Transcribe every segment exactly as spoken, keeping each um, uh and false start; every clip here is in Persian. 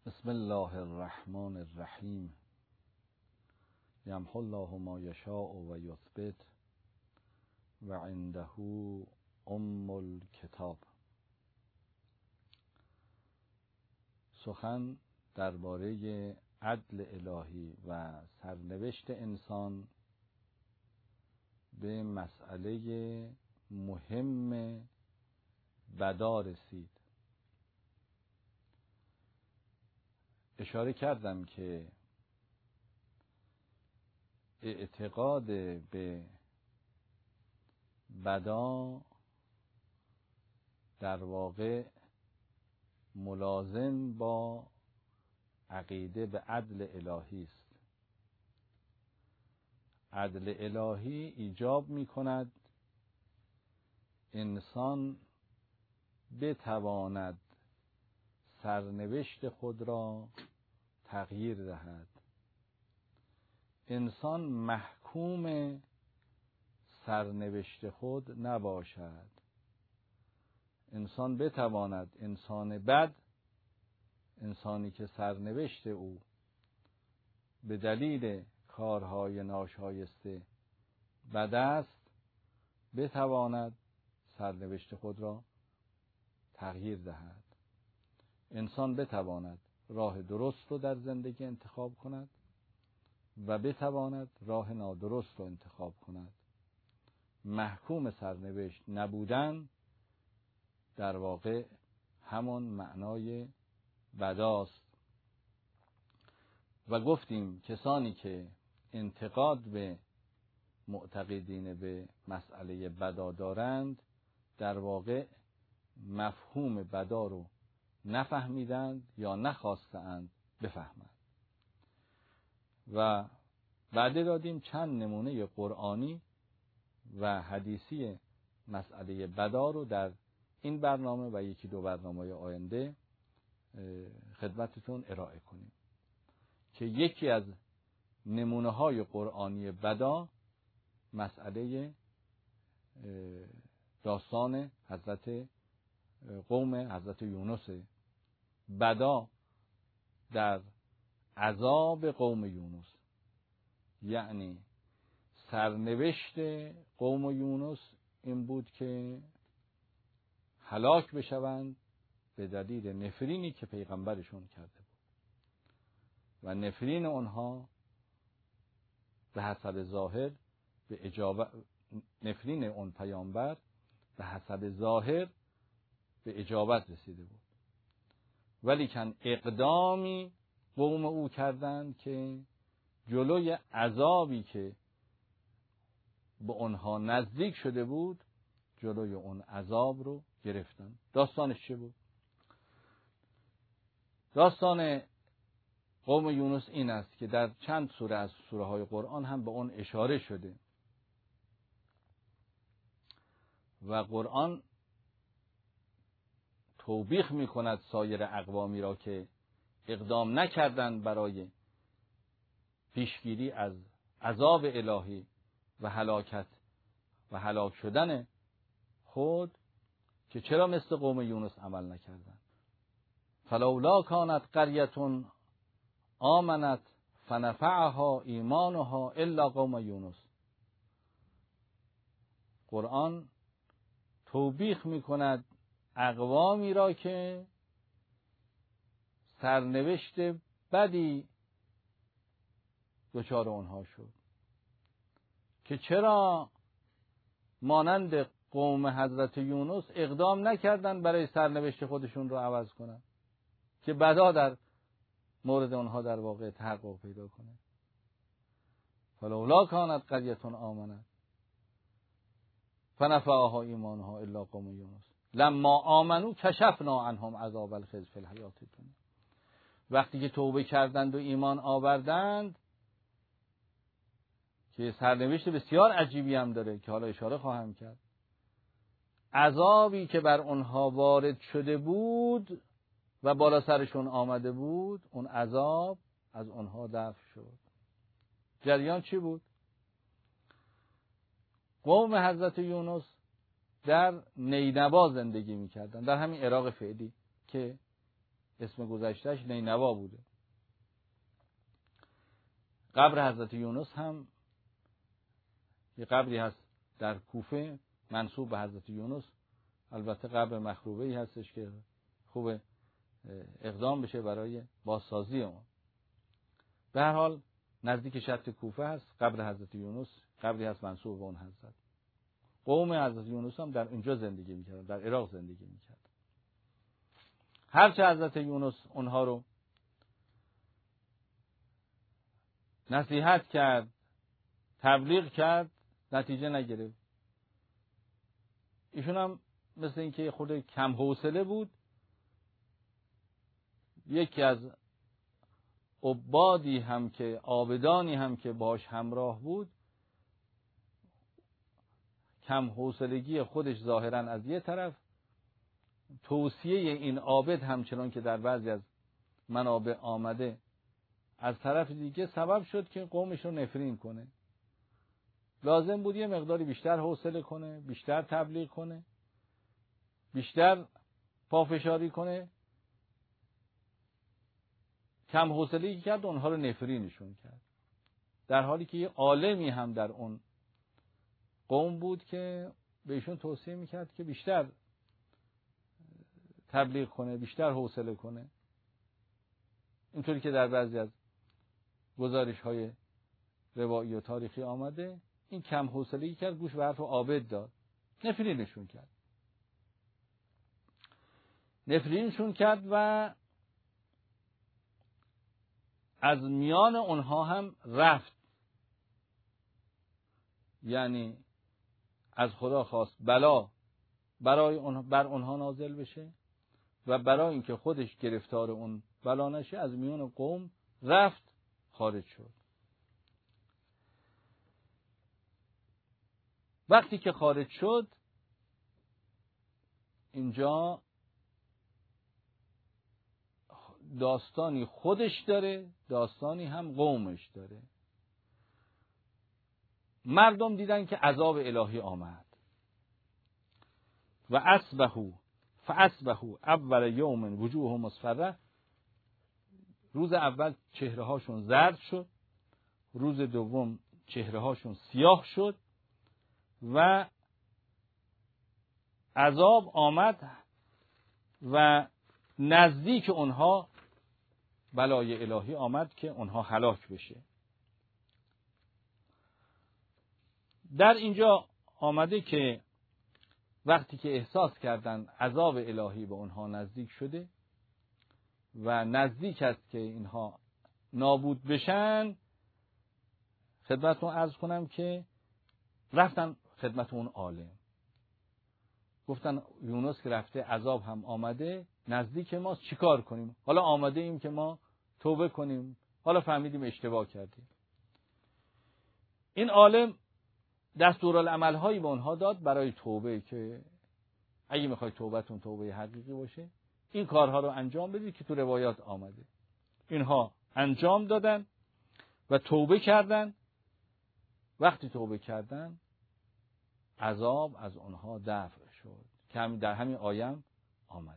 بسم الله الرحمن الرحیم. یمحو الله ما یشاء و یثبت و عنده ام الکتاب. سخن درباره عدل الهی و سرنوشت انسان به مسئله مهم بدا رسید. اشاره کردم که اعتقاد به بدا در واقع ملازم با عقیده به عدل الهی است. عدل الهی ایجاب می کند انسان بتواند سرنوشت خود را تغییر دهد. انسان محکوم سرنوشت خود نباشد. انسان بتواند انسان بد، انسانی که سرنوشت او به دلیل کارهای ناشایسته بد است، بتواند سرنوشت خود را تغییر دهد. انسان بتواند راه درست رو در زندگی انتخاب کند و بتواند راه نادرست رو انتخاب کند. محکوم سرنوشت نبودن در واقع همون معنای بداست. و گفتیم کسانی که انتقاد به معتقدین به مسئله بدا دارند در واقع مفهوم بدا رو نفهمیدند یا نخواستند بفهمند. و بعد دادیم چند نمونه قرآنی و حدیثی مسئله بدا رو در این برنامه و یکی دو برنامه آینده خدمتتون ارائه کنیم که یکی از نمونه های قرآنی بدا مسئله داستان حضرت قوم حضرت یونس. بدا در عذاب قوم یونس، یعنی سرنوشت قوم یونس این بود که هلاک بشوند به دلیل نفرینی که پیغمبرشون کرده بود و نفرین آنها به حسب ظاهر به اجابت، نفرین اون پیامبر به حسب ظاهر به اجابت رسیده بود، ولیکن اقدامی قوم او کردند که جلوی عذابی که به آنها نزدیک شده بود جلوی اون عذاب رو گرفتن. داستانش چه بود؟ داستان قوم یونس این است که در چند سوره از سوره های قرآن هم به اون اشاره شده و قرآن توبیخ می کند سایر اقوامی را که اقدام نکردند برای پیشگیری از عذاب الهی و هلاکت و هلاک شدن خود، که چرا مثل قوم یونس عمل نکردند. فلولا کانت قریة آمنت فنفعها ایمانها الا قوم یونس. قرآن توبیخ می کند اقوامی را که سرنوشت بدی دچار آنها شد، که چرا مانند قوم حضرت یونس اقدام نکردند برای سرنوشت خودشون رو عوض کنند که بدا در مورد آنها در واقع تحقق پیدا کنه. فلولا کانت قریة آمنت فنفعها ایمانها الا قوم یونس لما آمنو کشفنا عنهم عذاب الخزي فی الحیاة الدنیا. وقتی که توبه کردند و ایمان آوردند، که سرنوشت بسیار عجیبی هم داره که حالا اشاره خواهم کرد، عذابی که بر اونها وارد شده بود و بالا سرشون آمده بود، اون عذاب از اونها دفع شد. جریان چی بود؟ قوم حضرت یونس در نینوا زندگی میکردن، در همین عراق فعلی که اسم گذشتهش نینوا بوده. قبر حضرت یونس هم یه قبری هست در کوفه منسوب به حضرت یونس، البته قبر مخروبه‌ای هستش که خوبه اقدام بشه برای بازسازی اون. به هر حال نزدیک شط کوفه هست قبر حضرت یونس، قبری هست منسوب به اون حضرت. قوم حضرت یونس هم در اینجا زندگی میکردن، در عراق زندگی میکردن. هرچه حضرت یونس اونها رو نصیحت کرد، تبلیغ کرد، نتیجه نگرفت. ایشون هم مثل اینکه خود کم حوصله بود. یکی از عبادی هم که عابدانی هم که باش همراه بود، کم حوصلگی خودش ظاهرا از یه طرف، توصیه این عابد همچنان که در بعضی از منابع آمده از طرف دیگه سبب شد که قومش رو نفرین کنه. لازم بود یه مقداری بیشتر حوصله کنه، بیشتر تبلیغ کنه، بیشتر پافشاری کنه. کم حوصله‌ای کرد اونها رو نفرینشون کرد، در حالی که یه عالمی هم در اون قوم بود که بهشون توصیه میکرد که بیشتر تبلیغ کنه، بیشتر حوصله کنه. اینطوری که در بعضی از گزارش های روایی و تاریخی آمده، این کم حوصله‌ای کرد، گوش به حرف عابد داد، نفرینشون کرد نفرینشون کرد و از میان اونها هم رفت. یعنی از خدا خواست بلا برای اون بر اونها نازل بشه و برای اینکه خودش گرفتار اون بلا نشه از میان قوم رفت، خارج شد. وقتی که خارج شد، اینجا داستانی خودش داره، داستانی هم قومش داره. مردم دیدن که عذاب الهی آمد و اصبحوا فاصبحوا اول یوم وجوه مصفره. روز اول چهره هاشون زرد شد، روز دوم چهره هاشون سیاه شد و عذاب آمد و نزدیک اونها بلای الهی آمد که اونها هلاک بشه. در اینجا آمده که وقتی که احساس کردن عذاب الهی به اونها نزدیک شده و نزدیک است که اینها نابود بشن، خدمتتون عرض کنم که رفتن خدمت اون عالم، گفتن یونس که رفته عذاب هم آمده نزدیک ما، چیکار کنیم؟ حالا آمده ایم که ما توبه کنیم، حالا فهمیدیم اشتباه کردیم. این عالم دستورالعمل هایی به اونها داد برای توبه که اگه میخوای توبتون توبه حقیقی باشه این کارها رو انجام بدید که تو روایات آمده. اینها انجام دادن و توبه کردن. وقتی توبه کردن عذاب از اونها دفع شد که همین در همین آیه آمده.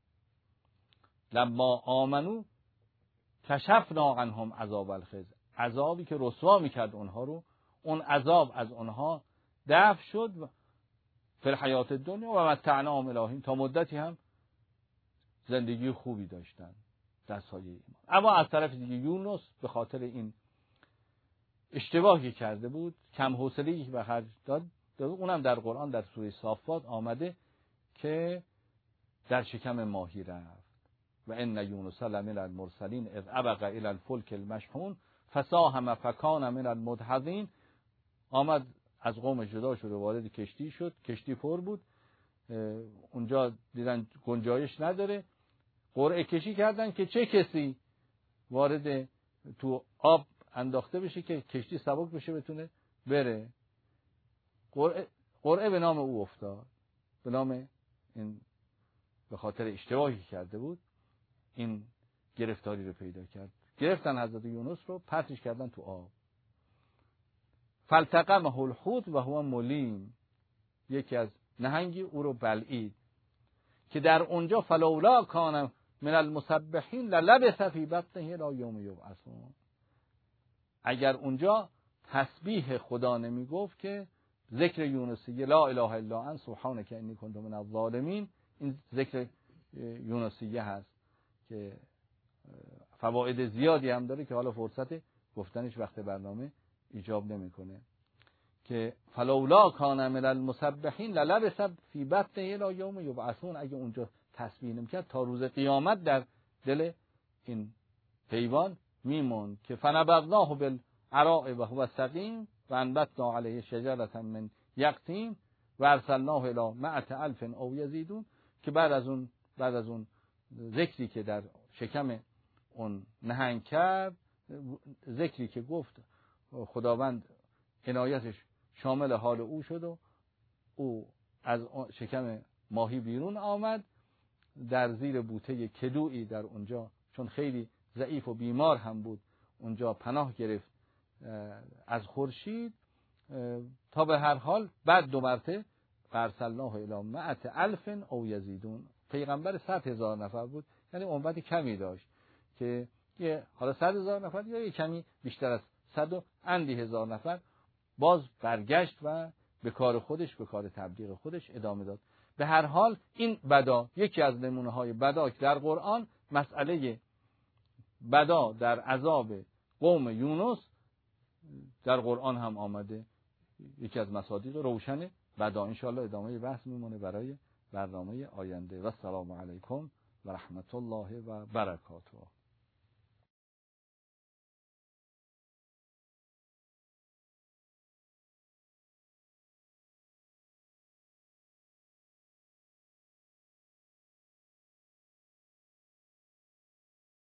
لما آمنو کشفنا عنهم عذاب الخزي. عذابی که رسوا میکرد اونها رو، اون عذاب از اونها دفع شد فی الحیات دنیا و متعناهم الی حین. تا مدتی هم زندگی خوبی داشتن در سایه ایمان. اما از طرف دیگه یونس به خاطر این اشتباهی کرده بود، کم حوصله‌ای که به خرج داد، اونم در قرآن در سوره صافات آمده که در شکم ماهی رفت. و ان یونس لمن المرسلین اذ ابق الی الفلک المشحون فساهم فکان من المدحضین. آمد از قوم جدا شد و وارد کشتی شد، کشتی پر بود، اونجا دیدن گنجایش نداره، قرعه کشی کردن که چه کسی وارد تو آب انداخته بشه که کشتی سبک بشه بتونه بره. قرعه, قرعه به نام او افتاد، به نام این، به خاطر اشتباهی کرده بود این گرفتاری رو پیدا کرد. گرفتن حضرت یونس رو، پرتش کردن تو آب. فالتقمه الحوت و هو ملیم. یکی از نهنگی او رو بلعید که در اونجا فلولا کان من المسبحین للبث فی بطنه الی یوم یبعثون. اگر اونجا تسبیح خدا نمی گفت که ذکر یونسیه لا اله الا انت سبحانک انی کنت من الظالمین، این ذکر یونسیه هست که فواید زیادی هم داره که حالا فرصت گفتنش وقت برنامه ایجاب نمیکنه. که فلولا کان من المسبحین للبث فی بطنه الی یوم یبعثون، اگه اونجا تسبیح نمیکرد تا روز قیامت در دل این حیوان میمون. که فنبذناه بالعراء و هو سقیم و انبتنا علیه شجرة من یقطین و ارسلناه الی مئة الف او یزیدون، که بعد از اون بعد از اون ذکری که در شکم اون نهنگ کرد، ذکری که گفت خداوند عنایتش شامل حال او شد و او از شکم ماهی بیرون آمد، در زیر بوته کدویی در اونجا، چون خیلی ضعیف و بیمار هم بود، اونجا پناه گرفت از خورشید. تا به هر حال بعد دو مرتبه ارسلناه الی مئة الف او یزیدون، پیغمبر صد هزار نفر بود، یعنی امت کمی داشت که یه حالا صد هزار نفر یا یه کمی بیشتر از صد و اندی هزار نفر باز برگشت و به کار خودش، به کار تبلیغ خودش ادامه داد. به هر حال این بدا یکی از نمونه های بدا که در قرآن، مسئله بدا در عذاب قوم یونس در قرآن هم آمده، یکی از مصادیق روشن بدا. انشاءالله ادامه بحث میمونه برای برنامه آینده. و السلام علیکم و رحمت الله و برکاته.